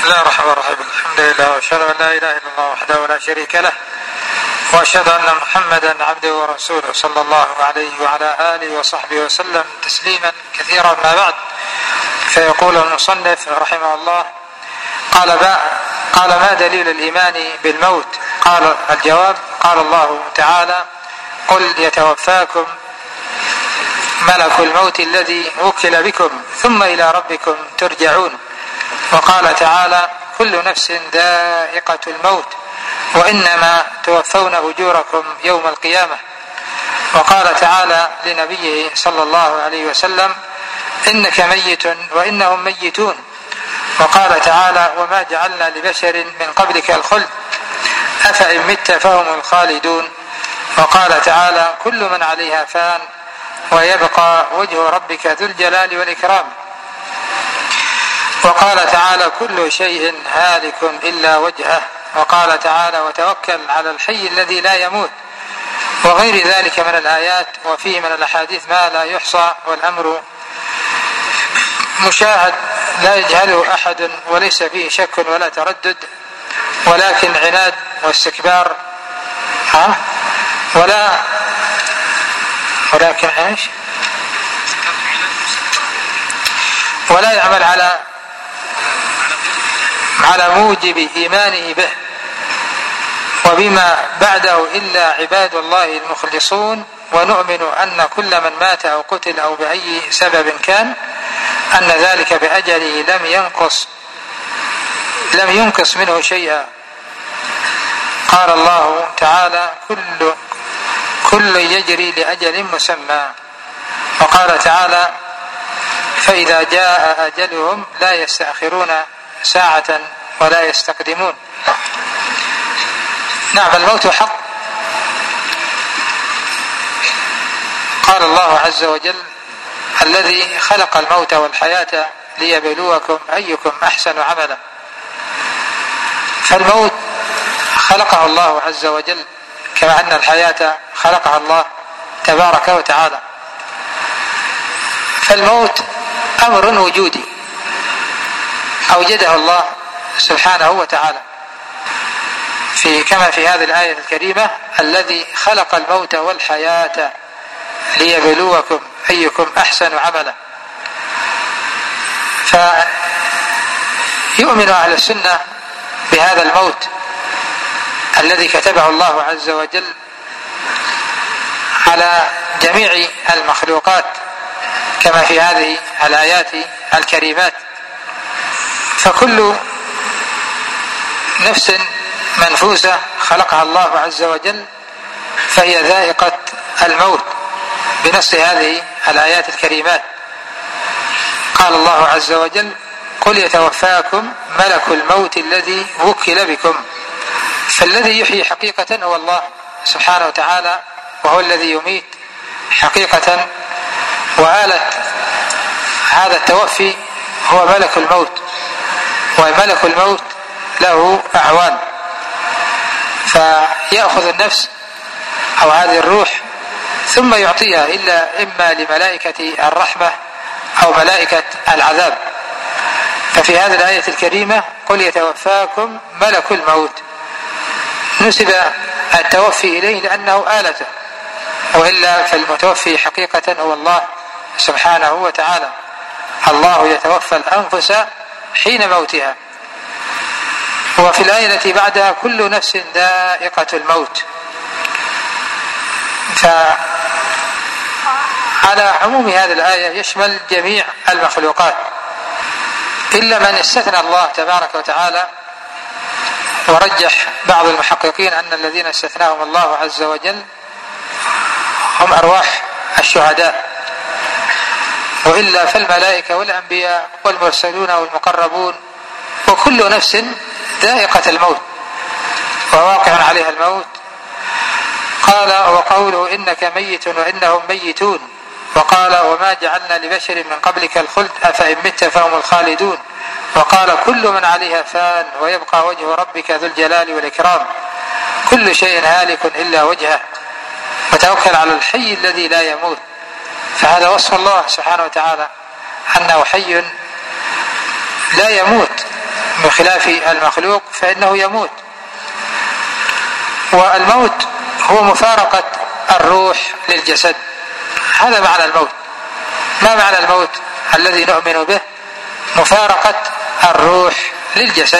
الله الرحمن الرحيم. الحمد لله واشهد ان لا اله الا الله وحده لا شريك له واشهد ان محمدا عبده ورسوله صلى الله عليه وعلى اله وصحبه وسلم تسليما كثيرا. ما بعد، فيقول المصنف رحمه الله: قال ما دليل الايمان بالموت؟ قال الجواب: قال الله تعالى: قل يتوفاكم ملك الموت الذي وكل بكم ثم الى ربكم ترجعون. وقال تعالى: كل نفس ذائقة الموت وإنما توفون أجوركم يوم القيامة. وقال تعالى لنبيه صلى الله عليه وسلم: إنك ميت وإنهم ميتون. وقال تعالى: وما جعلنا لبشر من قبلك الخلد أفإن مت فهم الخالدون. وقال تعالى: كل من عليها فان ويبقى وجه ربك ذو الجلال والإكرام. وقال تعالى: كل شيء هالك إلا وجهه. وقال تعالى: وتوكل على الحي الذي لا يموت. وغير ذلك من الآيات، وفيه من الأحاديث ما لا يحصى، والأمر مشاهد لا يجهله أحد وليس فيه شك ولا تردد، ولكن عناد واستكبار ولا يعمل على موجب إيمانه به وبما بعده إلا عباد الله المخلصون. ونؤمن أن كل من مات أو قتل أو بأي سبب كان أن ذلك بأجله لم ينقص منه شيئا. قال الله تعالى: كل يجري لأجل مسمى. وقال تعالى: فإذا جاء أجلهم لا يستأخرون ساعة ولا يستقدمون. نعم، الموت حق. قال الله عز وجل: الذي خلق الموت والحياة ليبلوكم أيكم أحسن عملا. فالموت خلقه الله عز وجل كما أن الحياة خلقها الله تبارك وتعالى. فالموت أمر وجودي أوجده الله سبحانه وتعالى، كما في هذه الآية الكريمة: الذي خلق الموت والحياة ليبلوكم أيكم أحسن عملا. فيؤمن أهل السنة بهذا الموت الذي كتبه الله عز وجل على جميع المخلوقات كما في هذه الآيات الكريمات. فكل نفس منفوسة خلقها الله عز وجل فهي ذائقة الموت بنص هذه الآيات الكريمات. قال الله عز وجل: قل يتوفاكم ملك الموت الذي وكل بكم. فالذي يحيي حقيقة هو الله سبحانه وتعالى، وهو الذي يميت حقيقة. وآلة هذا التوفي هو ملك الموت، وملك الموت له أعوان، فيأخذ النفس أو هذه الروح ثم يعطيها إما لملائكة الرحمة أو ملائكة العذاب. ففي هذه الآية الكريمة: قل يتوفاكم ملك الموت، نسب التوفي إليه لأنه آلته، وإلا فالمتوفي حقيقة هو الله سبحانه وتعالى. الله يتوفى الأنفس حين موتها. وفي الآية التي بعدها: كل نفس ذائقة الموت. فعلى عموم هذه الآية يشمل جميع المخلوقات، إلا من استثنى الله تبارك وتعالى. ورجح بعض المحققين أن الذين استثناهم الله عز وجل هم أرواح الشهداء، وإلا فالملائكة والأنبياء والمرسلون والمقربون وكل نفس ذائقة الموت وواقع عليها الموت. قال: وقوله إنك ميت وإنهم ميتون. وقال: وما جعلنا لبشر من قبلك الخلد أفإن مت فهم الخالدون. وقال: كل من عليها فان ويبقى وجه ربك ذو الجلال والإكرام. كل شيء هالك إلا وجهه. وتوكل على الحي الذي لا يموت. فهذا وصف الله سبحانه وتعالى أنه حي لا يموت، بخلاف المخلوق فإنه يموت. والموت هو مفارقة الروح للجسد، هذا معنى الموت. ما معنى الموت الذي نؤمن به؟ مفارقة الروح للجسد.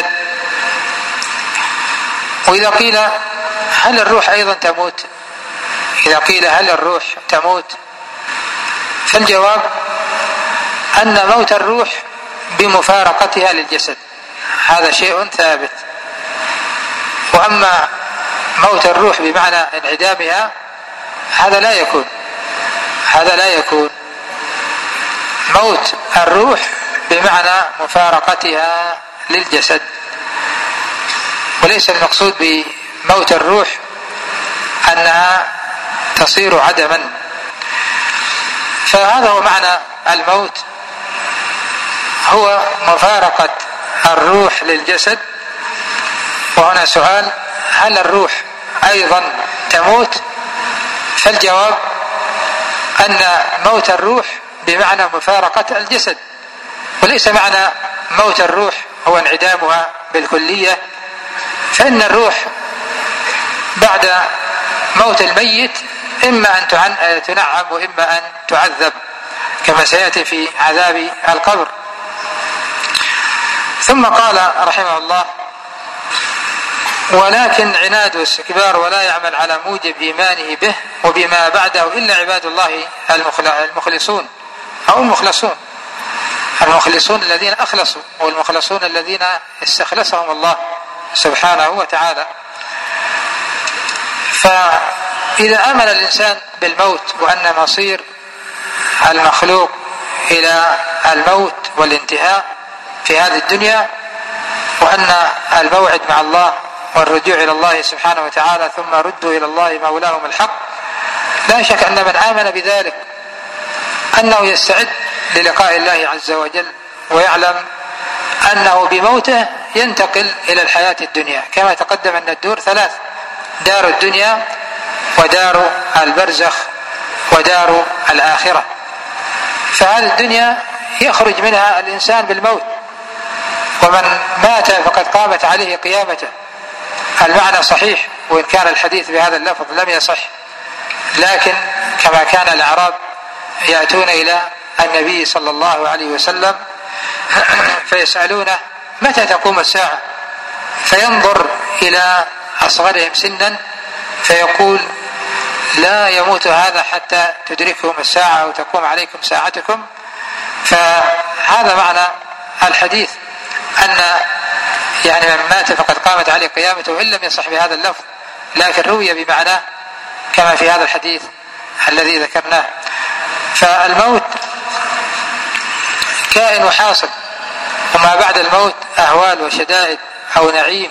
وإذا قيل هل الروح أيضا تموت؟ إذا قيل هل الروح تموت؟ فالجواب أن موت الروح بمفارقتها للجسد، هذا شيء ثابت. وأما موت الروح بمعنى انعدامها هذا لا يكون. موت الروح بمعنى مفارقتها للجسد، وليس المقصود بموت الروح أنها تصير عدما. فهذا هو معنى الموت، هو مفارقة الروح للجسد. وهنا سؤال: هل الروح أيضا تموت؟ فالجواب أن موت الروح بمعنى مفارقة الجسد، وليس معنى موت الروح هو انعدامها بالكلية، فإن الروح بعد موت الميت إما أن تنعم وإما أن تعذب كما سيأتي في عذاب القبر. ثم قال رحمه الله: ولكن عناد واستكبار ولا يعمل على موجب إيمانه به وبما بعده إلا عباد الله المخلصون أو المخلصون الذين أخلصوا، والمخلصون الذين استخلصهم الله سبحانه وتعالى. فإذا آمن الإنسان بالموت وأن مصير المخلوق إلى الموت والانتهاء في هذه الدنيا، وأن الموعد مع الله والرجوع إلى الله سبحانه وتعالى ثم ردوا إلى الله مولاهم الحق، لا شك أن من آمن بذلك أنه يستعد للقاء الله عز وجل، ويعلم أنه بموته ينتقل إلى الحياة الدنيا، كما تقدم أن الدور ثلاث: دار الدنيا ودار البرزخ ودار الآخرة. فهذه الدنيا يخرج منها الإنسان بالموت، ومن مات فقد قامت عليه قيامته. المعنى صحيح، وإن كان الحديث بهذا اللفظ لم يصح، لكن كما كان الأعراب يأتون إلى النبي صلى الله عليه وسلم فيسألونه متى تقوم الساعة، فينظر إلى أصغرهم سنا فيقول: لا يموت هذا حتى تدركهم الساعة أو تقوم عليكم ساعتكم. فهذا معنى الحديث، أن يعني من مات فقد قامت عليه قيامته، وإن لم يصح بهذا اللفظ لكن روي بمعناه كما في هذا الحديث الذي ذكرناه. فالموت كائن وحاصل، وما بعد الموت أهوال وشدائد أو نعيم،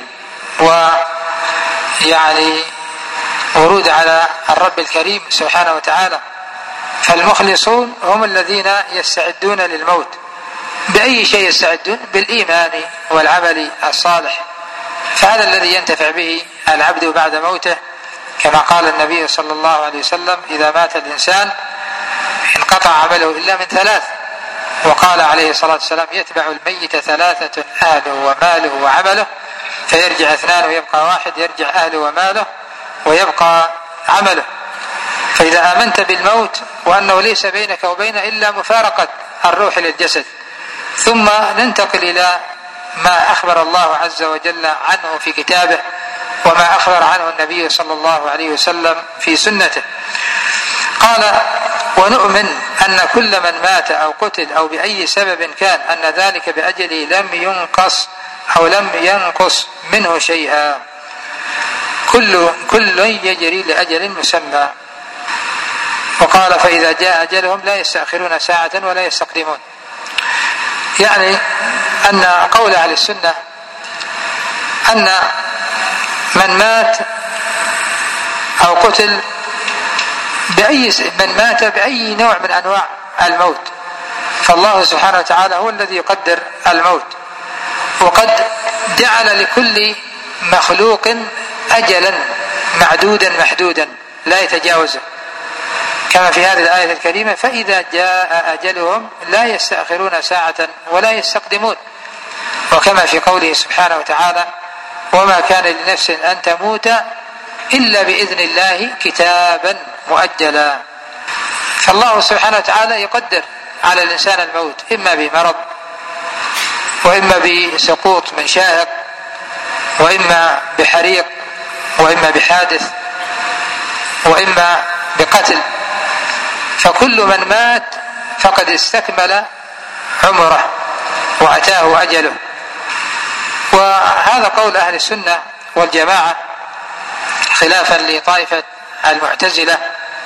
ويعني ورود على الرب الكريم سبحانه وتعالى. فالمخلصون هم الذين يستعدون للموت. بأي شيء يستعدون؟ بالإيمان والعمل الصالح، فهذا الذي ينتفع به العبد بعد موته، كما قال النبي صلى الله عليه وسلم: إذا مات الإنسان انقطع عمله إلا من ثلاث. وقال عليه الصلاة والسلام: يتبع الميت ثلاثة: أهله وماله وعمله، فيرجع اثنان ويبقى واحد، يرجع أهله وماله ويبقى عمله. فإذا آمنت بالموت وأنه ليس بينك وبينه إلا مفارقة الروح للجسد، ثم ننتقل إلى ما أخبر الله عز وجل عنه في كتابه، وما أخبر عنه النبي صلى الله عليه وسلم في سنته. قال: ونؤمن أن كل من مات أو قتل أو بأي سبب كان أن ذلك بأجله لم ينقص أو لم ينقص منه شيئا، كل يجري لأجل مسمى. وقال: فإذا جاء أجلهم لا يستأخرون ساعة ولا يستقدمون. يعني أن قول أهل السنة أن من مات أو قتل من مات بأي نوع من أنواع الموت، فالله سبحانه وتعالى هو الذي يقدر الموت، وقد جعل لكل مخلوق أجلا معدودا محدودا لا يتجاوزه، كما في هذه الآية الكريمة: فإذا جاء أجلهم لا يستأخرون ساعة ولا يستقدمون. وكما في قوله سبحانه وتعالى: وما كان لنفس أن تموت إلا بإذن الله كتابا مؤجلا. فالله سبحانه وتعالى يقدر على الإنسان الموت، إما بمرض، وإما بسقوط من شاهق، وإما بحريق، وإما بحادث، وإما بقتل. فكل من مات فقد استكمل عمره وأتاه أجله. وهذا قول أهل السنة والجماعة، خلافا لطائفة المعتزلة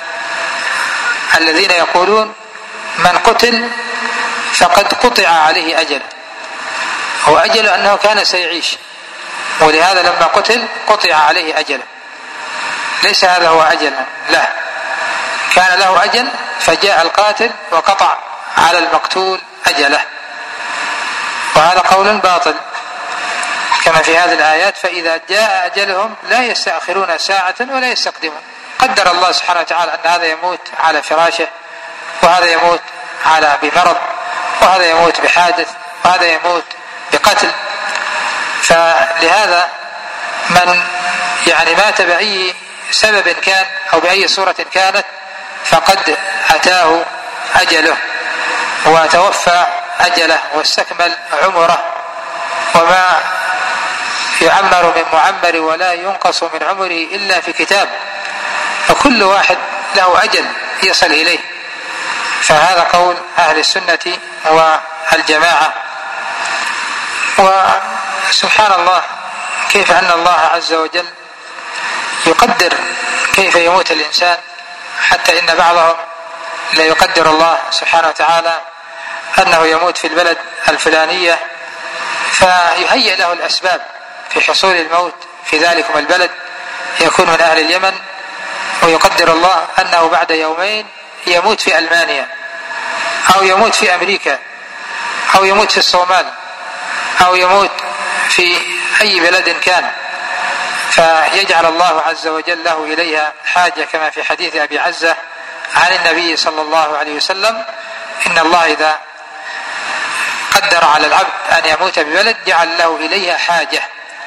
الذين يقولون: من قتل فقد قطع عليه أجله، هو أجله أنه كان سيعيش، ولهذا لما قتل قطع عليه أجله. ليس هذا هو أجل له، كان له أجل فجاء القاتل وقطع على المقتول أجله. وهذا قول باطل كما في هذه الآيات: فإذا جاء أجلهم لا يستأخرون ساعة ولا يستقدمون. قدر الله سبحانه وتعالى أن هذا يموت على فراشه، وهذا يموت بمرض، وهذا يموت بحادث، وهذا يموت بقتل. فلهذا من مات بأي سبب كان أو بأي صورة كانت فقد أتاه أجله وتوفى أجله واستكمل عمره. وما يعمر من معمر ولا ينقص من عمره إلا في كتاب، فكل واحد له أجل يصل إليه. فهذا قول أهل السنة والجماعة. وسبحان الله كيف أن الله عز وجل يقدر كيف يموت الإنسان، حتى إن بعضهم لا يقدر الله سبحانه وتعالى أنه يموت في البلد الفلانية، فيهيئ له الأسباب في حصول الموت في ذلكم البلد، يكون من أهل اليمن، ويقدر الله أنه بعد يومين يموت في ألمانيا، أو يموت في أمريكا، أو يموت في الصومال، أو يموت في أي بلد كان، فيجعل الله عز وجل له إليها حاجة، كما في حديث أبي عزة عن النبي صلى الله عليه وسلم: إن الله إذا قدر على العبد أن يموت ببلد جعل له إليها حاجة،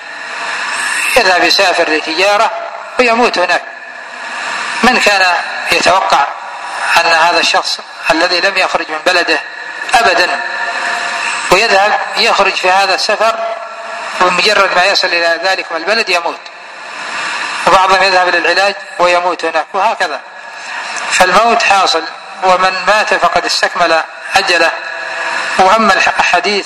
يذهب يسافر لتجارة ويموت هناك. من كان يتوقع أن هذا الشخص الذي لم يخرج من بلده أبدا ويذهب يخرج في هذا السفر، ومجرد ما يصل إلى ذلك البلد يموت، وبعضهم يذهب للعلاج ويموت هناك، وهكذا. فالموت حاصل، ومن مات فقد استكمل أجله. وأما الحديث: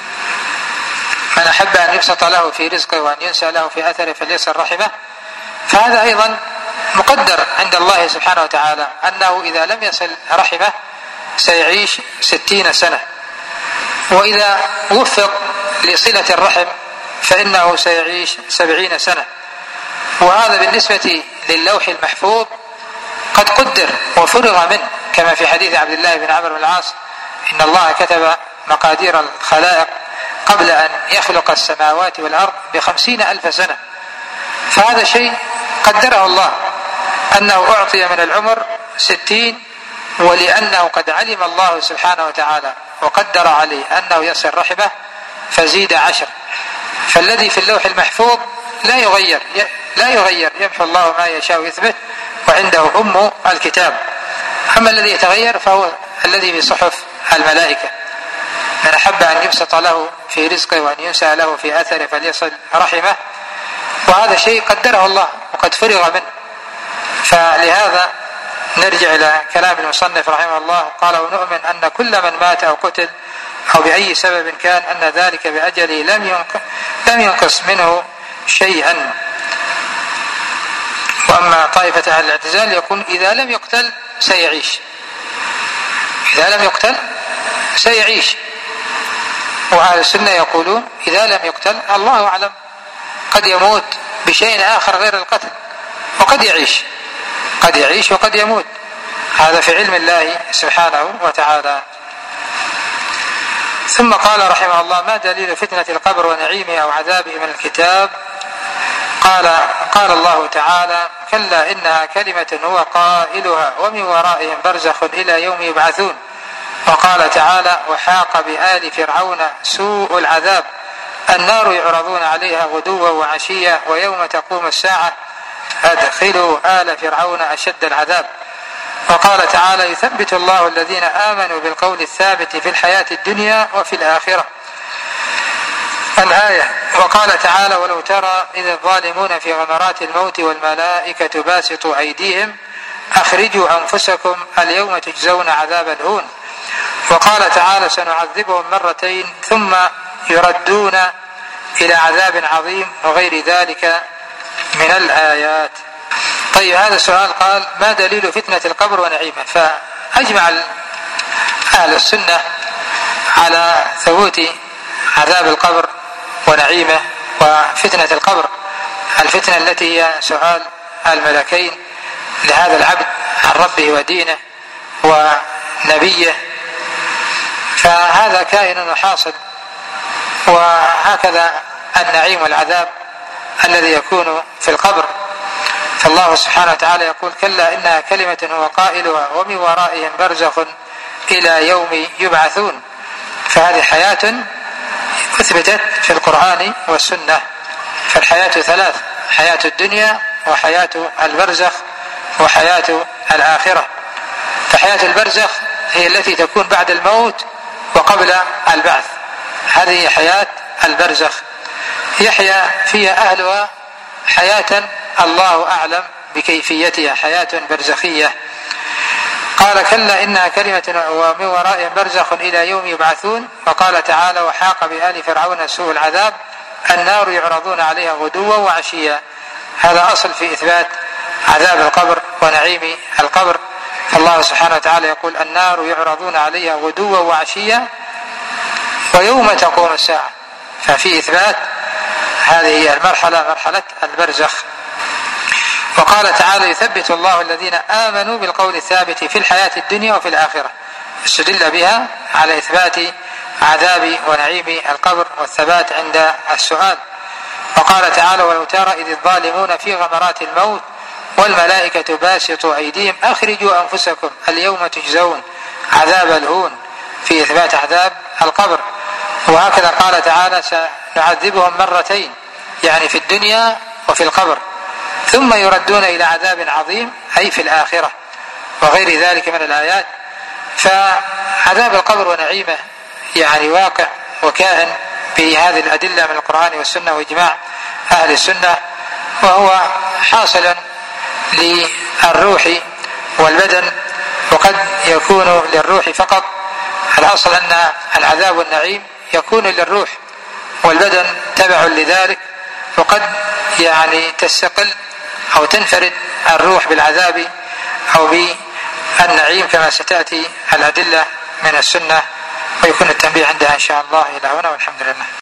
من أحب أن يبسط له في رزقه وأن ينسى له في أثره فليصل رحمه، فهذا أيضا مقدر عند الله سبحانه وتعالى، أنه إذا لم يصل رحمه سيعيش 60 سنة، وإذا وفق لصلة الرحم فإنه سيعيش 70 سنة. وهذا بالنسبة للوح المحفوظ قد قدر وفرغ منه، كما في حديث عبد الله بن عمرو بن العاص: إن الله كتب مقادير الخلائق قبل أن يخلق السماوات والأرض ب50,000 سنة. فهذا شيء قدره الله، أنه أعطي من العمر 60، ولأنه قد علم الله سبحانه وتعالى وقدر عليه أنه يصل رحمه فزيد 10. فالذي في اللوح المحفوظ لا يغير، يمحو الله ما يشاء ويثبت، وعنده أم الكتاب. أما الذي يتغير فهو الذي في صحف الملائكة: من أحب أن يبسط له في رزقه وأن ينسى له في أثره فليصل رحمه. وهذا شيء قدره الله وقد فرغ منه. فلهذا نرجع إلى كلام المصنف رحمه الله: قال: ونؤمن أن كل من مات أو قتل أو بأي سبب كان أن ذلك بأجله لم ينقص منه شيئا. وأما طائفة أهل الاعتزال يقول: إذا لم يقتل سيعيش، إذا لم يقتل سيعيش. وأهل السنة يقولون: إذا لم يقتل الله أعلم، قد يموت بشيء آخر غير القتل، وقد يعيش وقد يموت، هذا في علم الله سبحانه وتعالى. ثم قال رحمه الله: ما دليل فتنة القبر ونعيمه أو عذابه من الكتاب؟ قال الله تعالى: كلا إنها كلمة هو قائلها ومن ورائهم برزخ إلى يوم يبعثون. وقال تعالى: وحاق بآل فرعون سوء العذاب النار يعرضون عليها غدوا وعشيا ويوم تقوم الساعة أدخلوا آل فرعون أشد العذاب. وقال تعالى يثبت الله الذين آمنوا بالقول الثابت في الحياة الدنيا وفي الآخرة الآية. وقال تعالى ولو ترى إذ الظالمون في غمرات الموت والملائكة باسطوا أيديهم أخرجوا أنفسكم اليوم تجزون عذاب الهون. وقال تعالى سنعذبهم مرتين ثم يردون إلى عذاب عظيم وغير ذلك من الآيات. طيب هذا السؤال قال ما دليل فتنة القبر ونعيمه؟ فأجمع أهل السنة على ثبوت عذاب القبر ونعيمه وفتنة القبر، الفتنة التي هي سؤال الملكين لهذا العبد عن ربه ودينه ونبيه، فهذا كائن وحاصل. وهكذا النعيم والعذاب الذي يكون في القبر، فالله سبحانه وتعالى يقول كلا إنها كلمة هو قائلها ومن ورائهم برزخ إلى يوم يبعثون. فهذه حياة أثبتت في القرآن والسنة. فالحياة ثلاث: حياة الدنيا وحياة البرزخ وحياة الآخرة. فحياة البرزخ هي التي تكون بعد الموت وقبل البعث، هذه حياة البرزخ يحيا فيها أهلها حياة الله أعلم بكيفيتها، حياة برزخية. قال كلا إنها كلمة ومن ورائهم برزخ إلى يوم يبعثون. وقال تعالى وحاق بآل فرعون سوء العذاب النار يعرضون عليها غدوا وعشيا. هذا أصل في إثبات عذاب القبر ونعيم القبر. فالله سبحانه وتعالى يقول النار يعرضون عليها غدوا وعشيا ويوم تقوم الساعة، ففي إثبات هذه المرحلة مرحلة البرزخ. وقال تعالى يثبت الله الذين آمنوا بالقول الثابت في الحياة الدنيا وفي الآخرة، استدل بها على إثبات عذاب ونعيم القبر والثبات عند السؤال. وقال تعالى ولو ترى إذ الظالمون في غمرات الموت والملائكة باسطوا أيديهم أخرجوا أنفسكم اليوم تجزون عذاب الهون، في إثبات عذاب القبر. وهكذا قال تعالى سنعذبهم مرتين، يعني في الدنيا وفي القبر، ثم يردون إلى عذاب عظيم أي في الآخرة وغير ذلك من الآيات. فعذاب القبر ونعيمه يعني واقع وكائن بهذه الأدلة من القرآن والسنة وإجماع أهل السنة، وهو حاصل للروح والبدن، وقد يكون للروح فقط. الأصل أن العذاب والنعيم يكون للروح والبدن تبع لذلك، وقد يعني تستقل أو تنفرد الروح بالعذاب أو بالنعيم كما ستأتي الأدلة من السنة. ويكون التنبيه عندها إن شاء الله إلى هنا، والحمد لله.